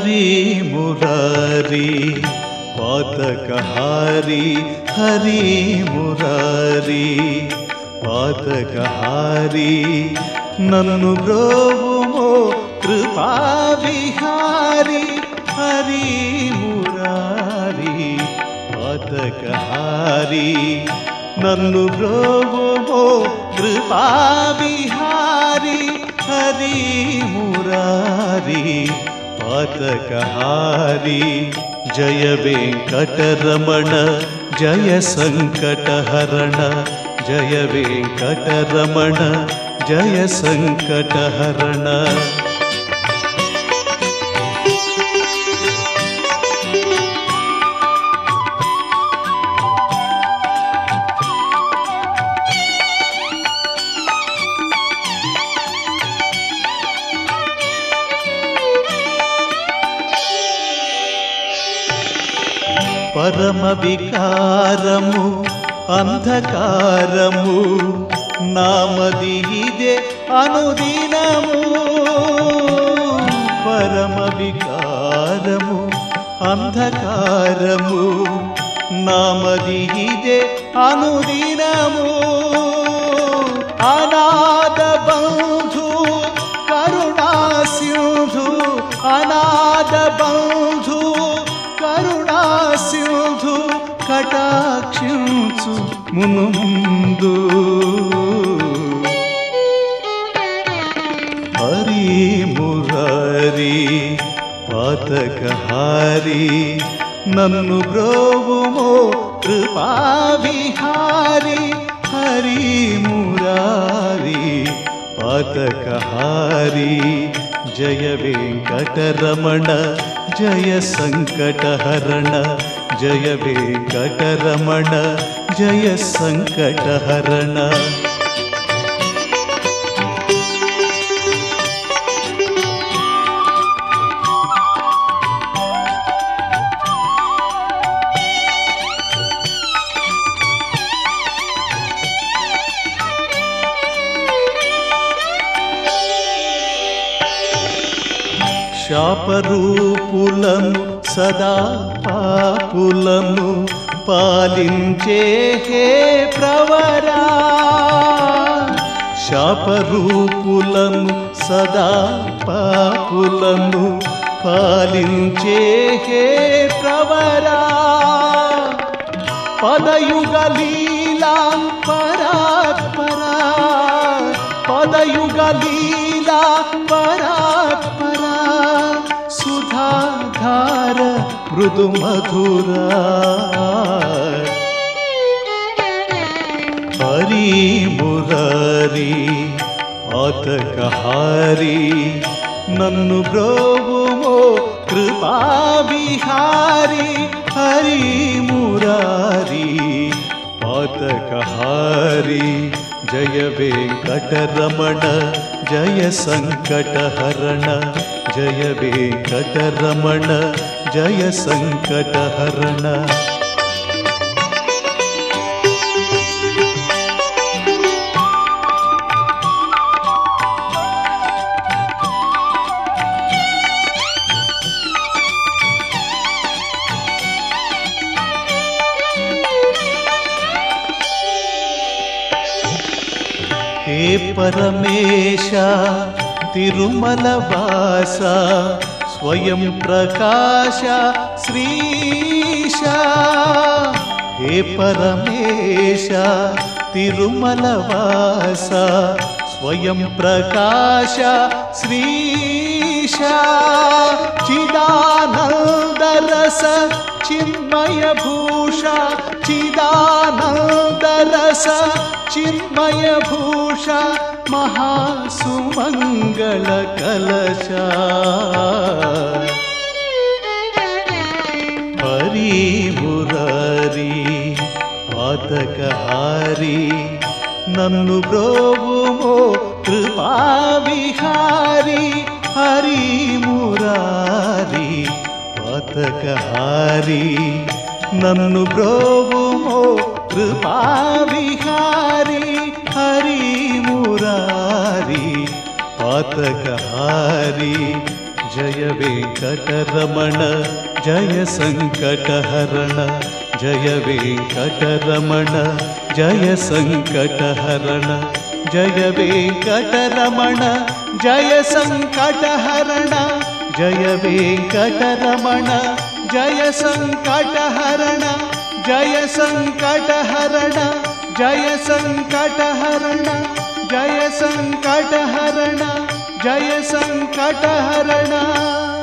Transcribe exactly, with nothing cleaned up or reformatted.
हरि मुरारी पातकहारी हरि मुरारी पातकहारी नन्नु ब्रोवुमो कृपा विहारी हरि मुरारी पातकहारी नन्नु ब्रोवुमो कृपा विहारी हरि मुरारी पातकहारी जय वेंकटरमण जय संकटहरण जय वेंकटरमण जय संकटहरण परम विकारमु अंधकारमु नामदिहिदे अनुदिनमु परम विकारमु अंधकारमु नामदिहिदे अनुदिनमु अनाथ बंधु करुणा सिंधु अनाथ बंधु करुणा सिंधु कटाक्षिंचु मुनुमुंदु हरि मुरारी पातकहारी नन्नु ब्रोवुमो कृपा विहारी हरि मुरारी पातकहारी जय वेंकटरमण जय संकटहरण जय वेंकटरमण जय संकटहरण శాపరూపులను సదా పాపులను పాలించే హే ప్రవరా శాపరూపులను సదా పాపులను పాలించే హే ప్రవరా పదయుగ లీలా పరాత్పరా పదయుగ లీలా పరాత్పరా सुधाधार मृदु मधुरा हरि मुरारी पातकहारी नन्नु ब्रोवुमो कृपा विहारी हरि मुरारी पातकहारी जय वेंकटरमण जय संकटहरण जय वेंकटरमण जय संकटहरण हे परमेश तिरुमल वास स्वयं प्रकाश श्रीश हे परमेश तिरुमल वास स्वयं प्रकाश श्रीश चिदानंद रस चिन्मय भूषा चिदानंद रस चिन्मय भूषा महासुमंगल कलशा हरि मुरारी पातकहारी नन्नु ब्रोवुमो कृपा विहारी हरि मुरारी पातकहारी नन्नु ब्रोवुमो कृपा विहारी हरि मुरारी पातकहारी ಜಯ ವೆಂಕಟರಮಣ ಜಯ ಸಂಕಟಹರಣ ಜಯ ವೆಂಕಟರಮಣ ಜಯ ಸಂಕಟಹರಣ ಜಯ ವೆಂಕಟರಮಣ ಜಯ ಸಂಕಟಹರಣ ಜಯ ವೆಂಕಟರಮಣ ಜಯ ಸಂಕಟಹರಣ ಜಯ ಸಂಕಟಹರಣ ಜಯ ಸಂಕಟಹರಣ ಜಯ ಸಂಕಟಹರಣ ಜಯ ಸಂಕಟಹರಣ